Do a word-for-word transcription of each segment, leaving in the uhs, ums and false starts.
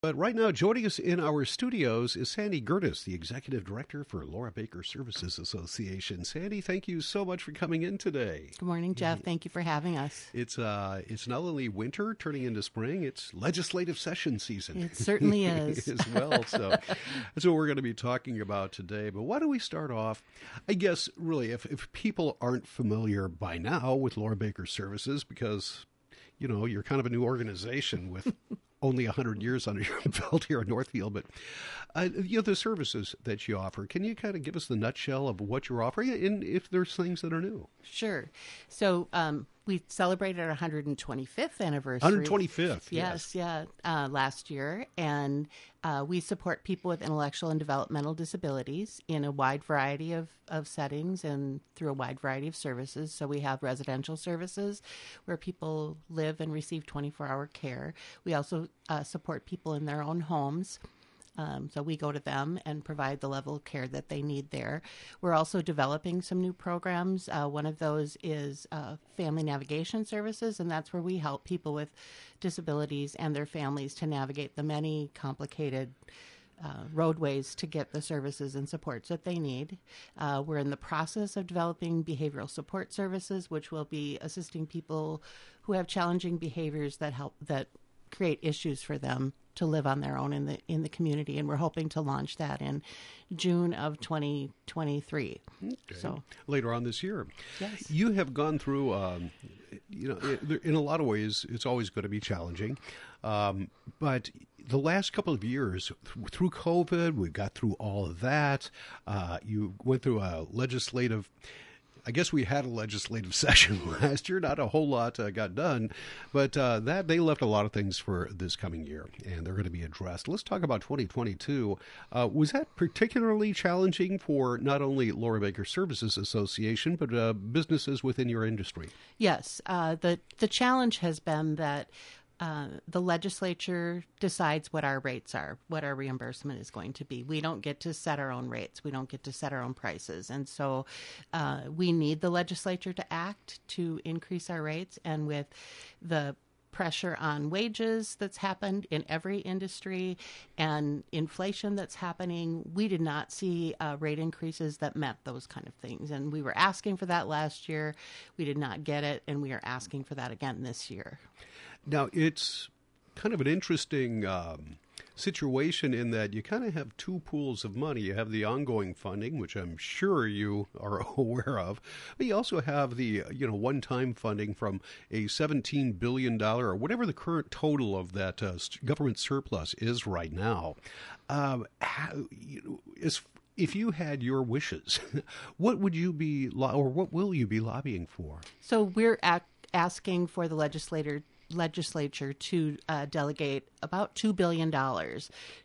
But right now, joining us in our studios is Sandy Gerdes, the Executive Director for Laura Baker Services Association. Sandy, thank you so much for coming in today. Good morning, Jeff. Thank you for having us. It's uh, it's not only winter turning into spring, it's legislative session season. It certainly is. As well. So that's what we're going to be talking about today. But why don't we start off, I guess, really, if, if people aren't familiar by now with Laura Baker Services, because, you know, you're kind of a new organization with only one hundred years under your belt here in Northfield, but uh, you know, the services that you offer, can you kind of give us the nutshell of what you're offering and if there's things that are new? Sure. So um, we celebrated our one hundred twenty-fifth anniversary. one hundred twenty-fifth, yes. yes. Yeah, uh, last year. And uh, we support people with intellectual and developmental disabilities in a wide variety of, of settings and through a wide variety of services. So we have residential services where people live and receive twenty-four hour care. We also uh, support people in their own homes. Um, so we go to them and provide the level of care that they need there. We're also developing some new programs. Uh, one of those is uh, family navigation services, and that's where we help people with disabilities and their families to navigate the many complicated uh, roadways to get the services and supports that they need. Uh, we're in the process of developing behavioral support services, which will be assisting people who have challenging behaviors that help that create issues for them to live on their own in the in the community, and we're hoping to launch that in June of twenty twenty-three. Okay. So later on this year. Yes. You have gone through, um, you know, in a lot of ways, it's always going to be challenging, um, but the last couple of years, through COVID, we got through all of that. Uh, you went through a legislative. I guess we had a legislative session last year. Not a whole lot uh, got done, but uh, that they left a lot of things for this coming year, and they're going to be addressed. Let's talk about twenty twenty-two. Uh, was that particularly challenging for not only Laura Baker Services Association, but uh, businesses within your industry? Yes. Uh, the, the challenge has been that Uh, the legislature decides what our rates are, what our reimbursement is going to be. We don't get to set our own rates. We don't get to set our own prices. And so uh, we need the legislature to act to increase our rates. And with the pressure on wages that's happened in every industry and inflation that's happening, we did not see uh, rate increases that met those kind of things. And we were asking for that last year. We did not get it, and we are asking for that again this year. Now, it's kind of an interesting um, situation in that you kind of have two pools of money. You have the ongoing funding, which I'm sure you are aware of, but you also have the you know one-time funding from a seventeen billion dollars or whatever the current total of that uh, government surplus is right now. Um, how, you know, is, if you had your wishes, what would you be lo- or what will you be lobbying for? So we're ac- asking for the legislator legislature to uh, delegate about two billion dollars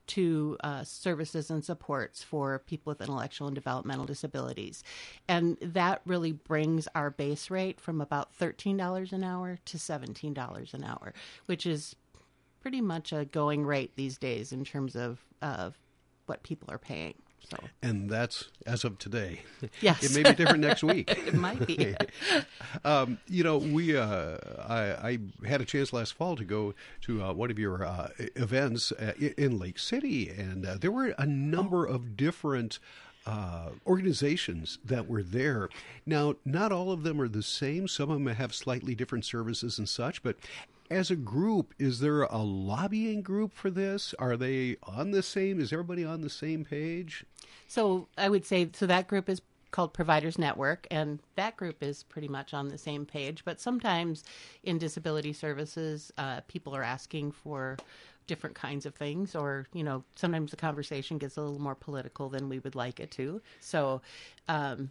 to uh, services and supports for people with intellectual and developmental disabilities. And that really brings our base rate from about thirteen dollars an hour to seventeen dollars an hour, which is pretty much a going rate these days in terms of, of what people are paying. So. And that's as of today. Yes. It may be different next week. It might be. um, you know, we uh, I, I had a chance last fall to go to uh, one of your uh, events uh, in Lake City, and uh, there were a number of different Uh, organizations that were there. Now, not all of them are the same. Some of them have slightly different services and such, but as a group, is there a lobbying group for this? Are they on the same? Is everybody on the same page? So I would say, so that group is called Providers Network, and that group is pretty much on the same page. But sometimes in disability services, uh, people are asking for different kinds of things, or, you know, sometimes the conversation gets a little more political than we would like it to. So um,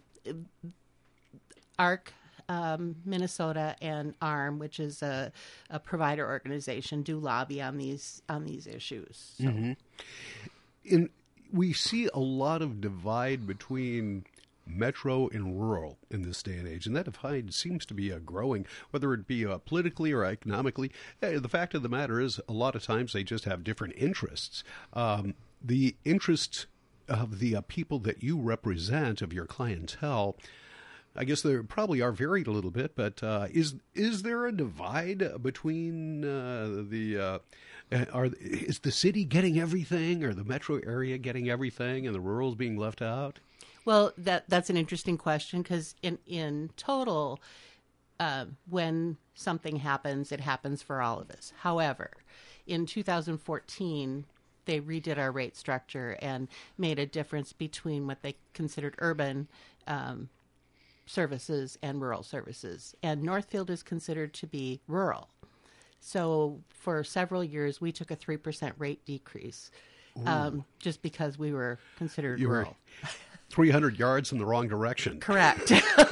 A R C um, Minnesota and A R M, which is a, a provider organization, do lobby on these on these issues. So. Mm-hmm. In, we see a lot of divide between metro and rural in this day and age, and that divide seems to be uh, growing, whether it be uh, politically or economically. Uh, the fact of the matter is, a lot of times they just have different interests. Um, the interests of the uh, people that you represent, of your clientele, I guess they probably are varied a little bit, but uh, is is there a divide between uh, the uh, are is the city getting everything, or the metro area getting everything, and the rural's being left out? Well, that that's an interesting question because in in total, uh, when something happens, it happens for all of us. However, in two thousand fourteen, they redid our rate structure and made a difference between what they considered urban um, services and rural services. And Northfield is considered to be rural. So for several years, we took a three percent rate decrease um, just because we were considered You rural. were three hundred yards in the wrong direction. Correct.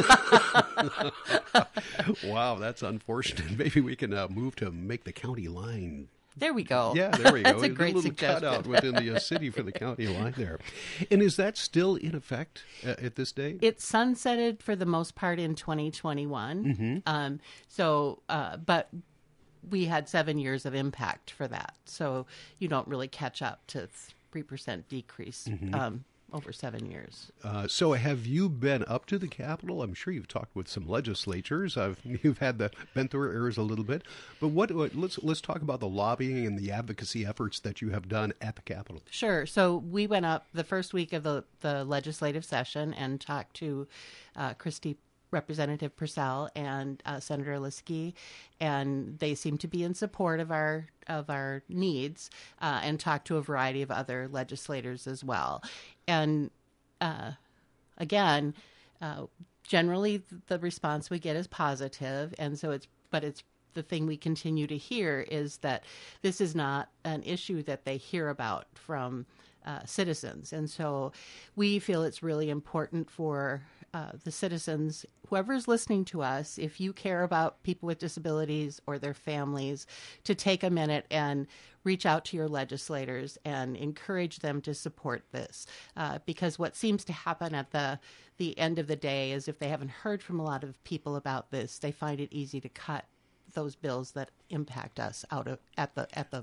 Wow, that's unfortunate. Maybe we can uh, move to make the county line. There we go. Yeah, there we go. That's a great little suggestion. cutout within the uh, city for the county line there. And is that still in effect uh, at this day? It sunsetted for the most part in twenty twenty-one. Mm-hmm. Um, so, uh, but we had seven years of impact for that. So you don't really catch up to three percent decrease Mm-hmm. um, over seven years. Uh, so have you been up to the Capitol? I'm sure you've talked with some legislatures. I've, you've had the been through ears a little bit. But what, what let's let's talk about the lobbying and the advocacy efforts that you have done at the Capitol. Sure. So we went up the first week of the, the legislative session and talked to uh, Christy Representative Purcell and uh, Senator Liskey, and they seem to be in support of our of our needs, uh, and talked to a variety of other legislators as well. And uh, again, uh, generally the response we get is positive, and so it's but it's the thing we continue to hear is that this is not an issue that they hear about from uh, citizens, and so we feel it's really important for Uh, the citizens, whoever's listening to us, if you care about people with disabilities or their families, to take a minute and reach out to your legislators and encourage them to support this. Uh, because what seems to happen at the the end of the day is if they haven't heard from a lot of people about this, they find it easy to cut those bills that impact us out of at the at the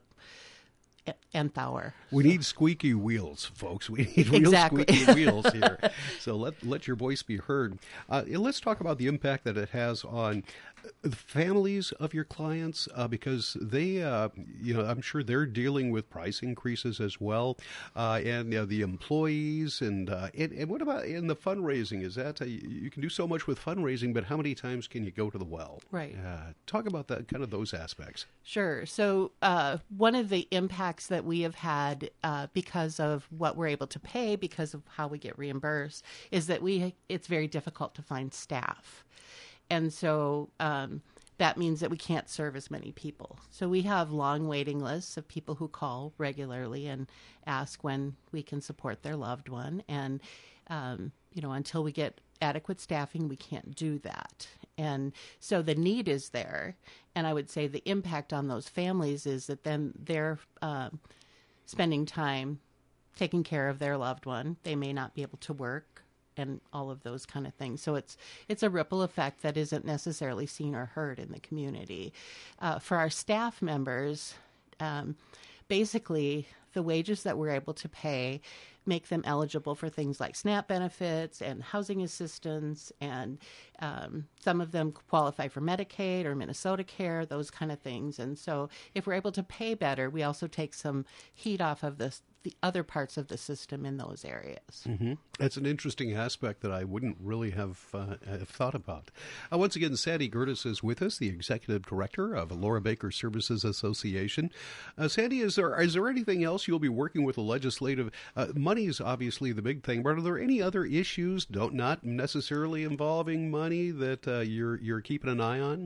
nth hour. We need squeaky wheels, folks. We need real Exactly. squeaky wheels here. So let let your voice be heard. Uh, and let's talk about the impact that it has on the families of your clients, uh, because they, uh, you know, I'm sure they're dealing with price increases as well, uh, and you know, the employees, and, uh, and and what about in the fundraising? Is that uh, you can do so much with fundraising, but how many times can you go to the well? Right. Uh, talk about that, kind of those aspects. Sure. So uh, one of the impacts that we have had uh, because of what we're able to pay, because of how we get reimbursed, is that we it's very difficult to find staff. And so um, that means that we can't serve as many people. So we have long waiting lists of people who call regularly and ask when we can support their loved one. And, um, you know, until we get adequate staffing, we can't do that. And so the need is there. And I would say the impact on those families is that then they're um, spending time taking care of their loved one. They may not be able to work and all of those kind of things. So it's it's a ripple effect that isn't necessarily seen or heard in the community. Uh, for our staff members, um, basically the wages that we're able to pay make them eligible for things like SNAP benefits and housing assistance, and um, some of them qualify for Medicaid or Minnesota Care, those kind of things. And so if we're able to pay better, we also take some heat off of this, the other parts of the system in those areas. Mm-hmm. That's an interesting aspect that I wouldn't really have, uh, have thought about. Uh, once again, Sandy Gerdes is with us, the Executive Director of Laura Baker Services Association. Uh, Sandy, is there is there anything else you'll be working with the legislative? Uh, money is obviously the big thing, but are there any other issues, don't not necessarily involving money, that uh, you're you're keeping an eye on?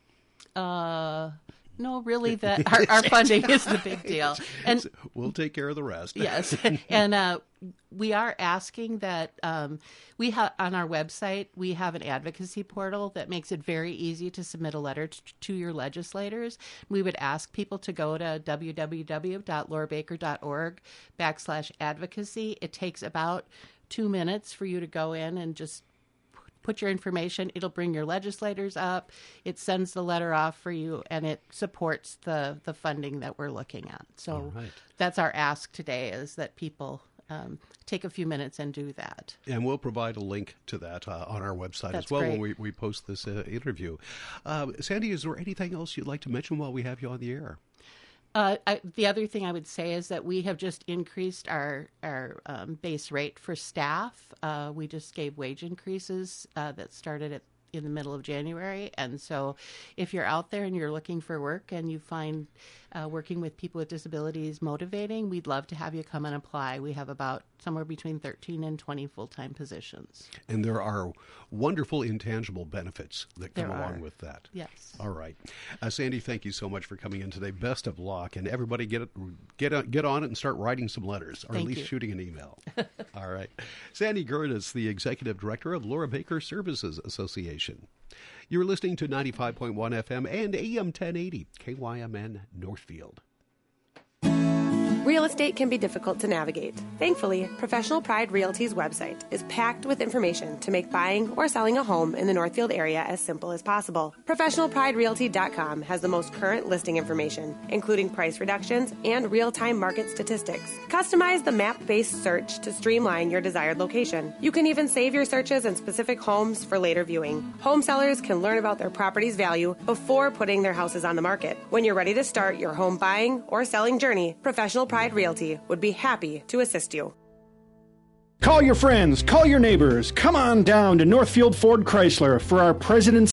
Uh, no, really, that our, our funding is the big deal, and we'll take care of the rest. Yes, and uh, we are asking that um, we have on our website we have an advocacy portal that makes it very easy to submit a letter t- to your legislators. We would ask people to go to w w w dot laura baker dot org backslash advocacy. It takes about two minutes for you to go in and just put your information. It'll bring your legislators up. It sends the letter off for you, and it supports the, the funding that we're looking at. So right. That's our ask today, is that people um, take a few minutes and do that. And we'll provide a link to that uh, on our website That's as well great. when we, we post this uh, interview. Uh, Sandy, is there anything else you'd like to mention while we have you on the air? Uh, I, the other thing I would say is that we have just increased our our um, base rate for staff. Uh, we just gave wage increases uh, that started at in the middle of January. And so if you're out there and you're looking for work and you find uh, working with people with disabilities motivating, we'd love to have you come and apply. We have about somewhere between thirteen and twenty full-time positions. And there are wonderful intangible benefits that come There along are. with that. Yes. All right. Uh, Sandy, thank you so much for coming in today. Best of luck. And everybody get it, get, on, get on it and start writing some letters, or Thank at least you. shooting an email. All right. Sandy Gurtis, the Executive Director of Laura Baker Services Association. You're listening to ninety-five point one F M and A M ten eighty, K Y M N Northfield. Real estate can be difficult to navigate. Thankfully, Professional Pride Realty's website is packed with information to make buying or selling a home in the Northfield area as simple as possible. Professional Pride Realty dot com has the most current listing information, including price reductions and real-time market statistics. Customize the map-based search to streamline your desired location. You can even save your searches in specific homes for later viewing. Home sellers can learn about their property's value before putting their houses on the market. When you're ready to start your home buying or selling journey, Professional Pride Realty would be happy to assist you. Call your friends, call your neighbors. Come on down to Northfield Ford Chrysler for our President's